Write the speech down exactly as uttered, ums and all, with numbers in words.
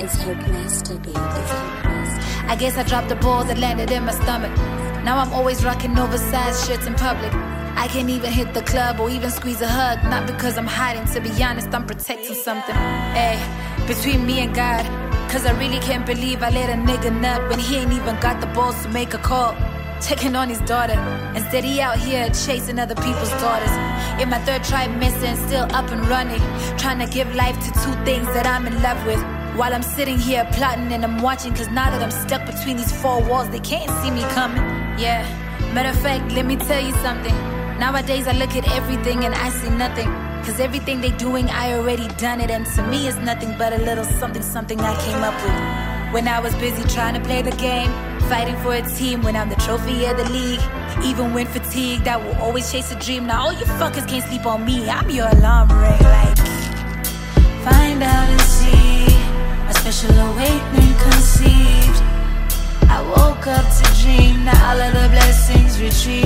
It's Hope baby. I guess I dropped the ball that landed in my stomach. Now I'm always rocking oversized shirts in public. I can't even hit the club or even squeeze a hug. Not because I'm hiding, to be honest, I'm protecting something. Hey, between me and God. Cause I really can't believe I let a nigga nut when he ain't even got the balls to make a call. Checking on his daughter. Instead he out here chasing other people's daughters. In my third trimester and still up and running. Trying to give life to two things that I'm in love with. While I'm sitting here plotting and I'm watching. Cause now that I'm stuck between these four walls, they can't see me coming. Yeah, matter of fact, let me tell you something. Nowadays I look at everything and I see nothing. Cause everything they doing, I already done it. And to me it's nothing but a little something, something I came up with. When I was busy trying to play the game, fighting for a team when I'm the trophy of the league. Even when fatigued, I will always chase a dream. Now all you fuckers can't sleep on me, I'm your alarm ring. Like, find out and see, a special awakening conceived. I woke up to dream, now all of the blessings retrieved.